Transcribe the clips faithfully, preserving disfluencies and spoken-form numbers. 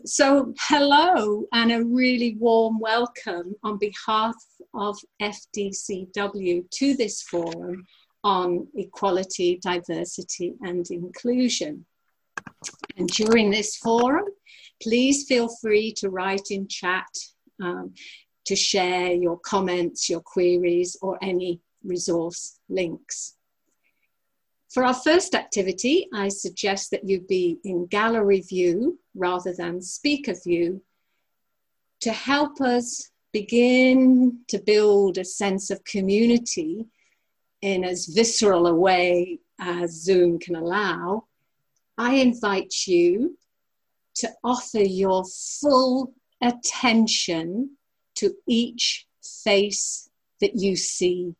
So hello and a really warm welcome on behalf of F D C W to this forum on equality, diversity and inclusion. And during this forum, please feel free to write in chat, um, to share your comments, your queries or any resource links. For our first activity, I suggest that you be in gallery view rather than speaker view to help us begin to build a sense of community in as visceral a way as Zoom can allow. I invite you to offer your full attention to each face that you see.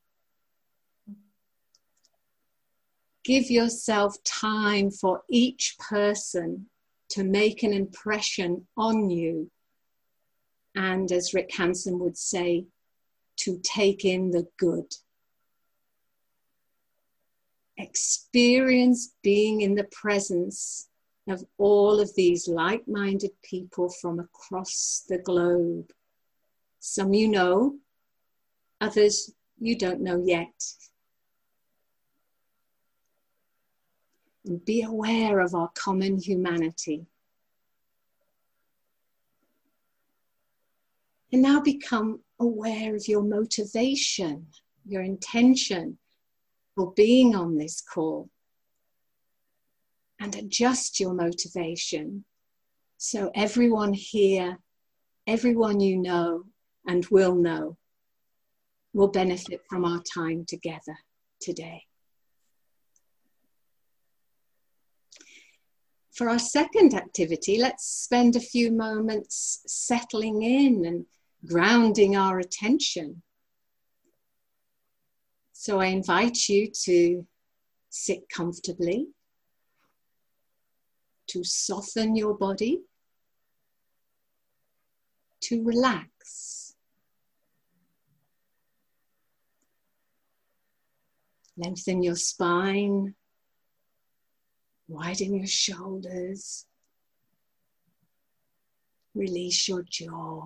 Give yourself time for each person to make an impression on you. And as Rick Hanson would say, to take in the good. Experience being in the presence of all of these like-minded people from across the globe. Some you know, others you don't know yet. And be aware of our common humanity. And now become aware of your motivation, your intention for being on this call. And adjust your motivation so everyone here, everyone you know and will know, will benefit from our time together today. For our second activity, let's spend a few moments settling in and grounding our attention. So I invite you to sit comfortably, to soften your body, to relax. Lengthen your spine. Widen your shoulders. Release your jaw.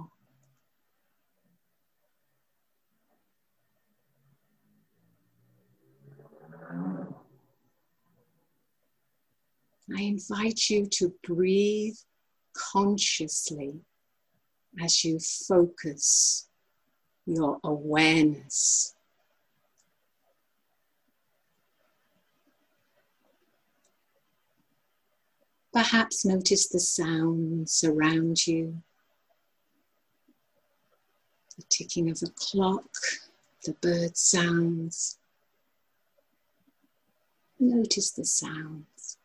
I invite you to breathe consciously as you focus your awareness. Perhaps notice the sounds around you. The ticking of a clock, the bird sounds. Notice the sounds.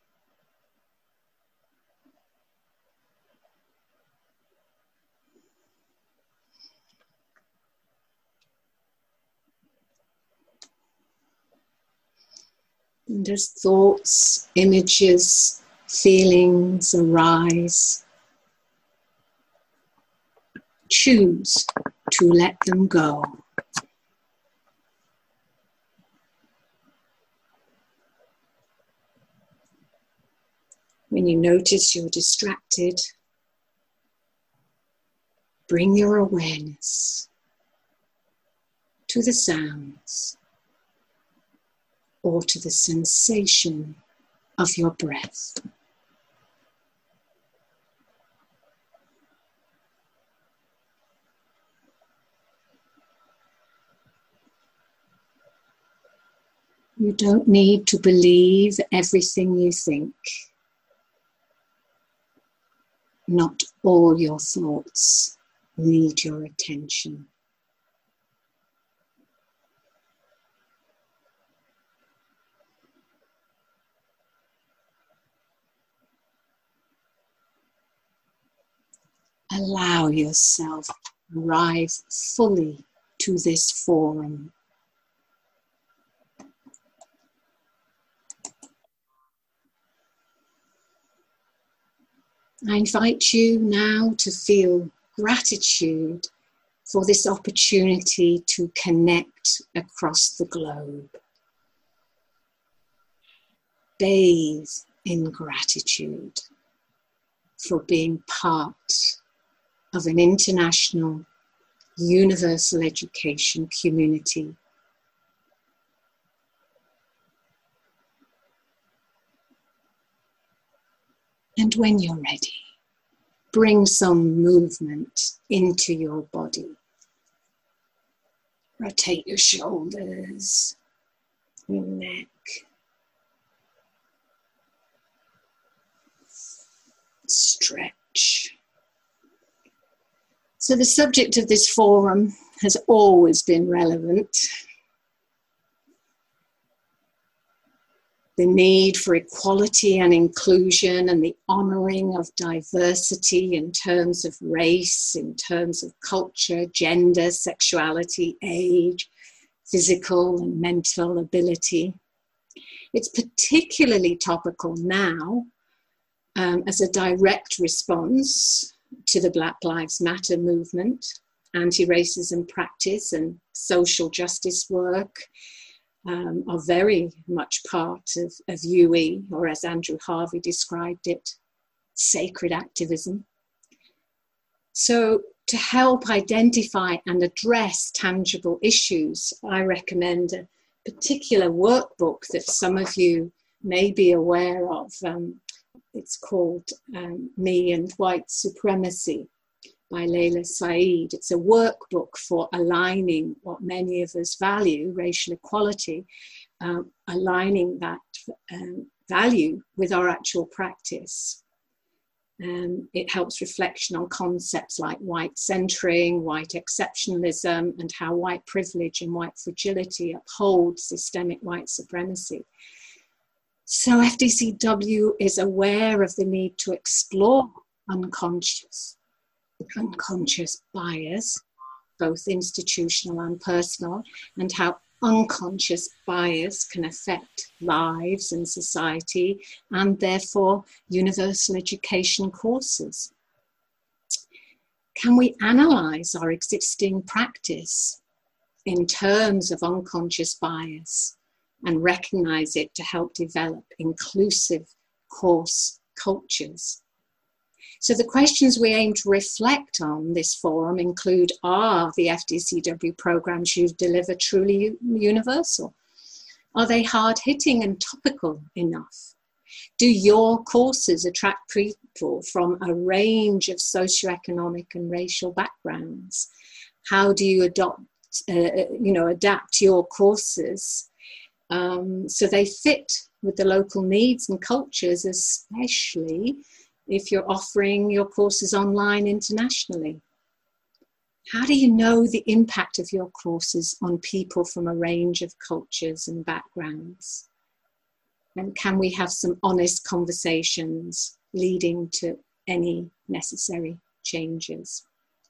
And as thoughts, images, feelings arise, choose to let them go. When you notice you're distracted, bring your awareness to the sounds or to the sensation of your breath. You don't need to believe everything you think. Not all your thoughts need your attention. Allow yourself to arrive fully to this forum. I invite you now to feel gratitude for this opportunity to connect across the globe. Bathe in gratitude. for being part of an international universal education community. And when you're ready, bring some movement into your body. Rotate your shoulders, your neck. Stretch. So the subject of this forum has always been relevant. The need for equality and inclusion and the honouring of diversity in terms of race, in terms of culture, gender, sexuality, age, physical and mental ability. It's particularly topical now um, as a direct response to the Black Lives Matter movement, anti-racism practice and social justice work um, are very much part of, of U E, or as Andrew Harvey described it, sacred activism. So to help identify and address tangible issues, I recommend a particular workbook that some of you may be aware of. Um, it's called um, Me and White Supremacy by Layla Saeed. It's a workbook for aligning what many of us value, racial equality, um, aligning that um, value with our actual practice. Um, it helps reflection on concepts like white centering, white exceptionalism, and how white privilege and white fragility uphold systemic white supremacy. So F D C W is aware of the need to explore unconscious, unconscious bias, both institutional and personal, and how unconscious bias can affect lives and society, and therefore universal education courses. Can we analyse our existing practice in terms of unconscious bias and recognise it to help develop inclusive course cultures? So the questions we aim to reflect on this forum include, are the F D C W programs you deliver truly universal? Are they hard-hitting and topical enough? Do your courses attract people from a range of socioeconomic and racial backgrounds? How do you adopt, uh, you know, adapt your courses um, so they fit with the local needs and cultures, especially if you're offering your courses online internationally? How do you know the impact of your courses on people from a range of cultures and backgrounds? And can we have some honest conversations leading to any necessary changes?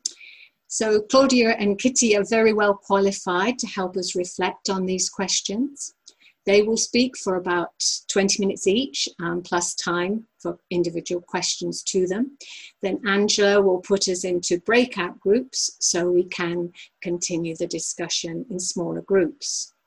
So Claudia and Kitty are very well qualified to help us reflect on these questions. They will speak for about twenty minutes each, um, plus time for individual questions to them. Then Angela will put us into breakout groups so we can continue the discussion in smaller groups.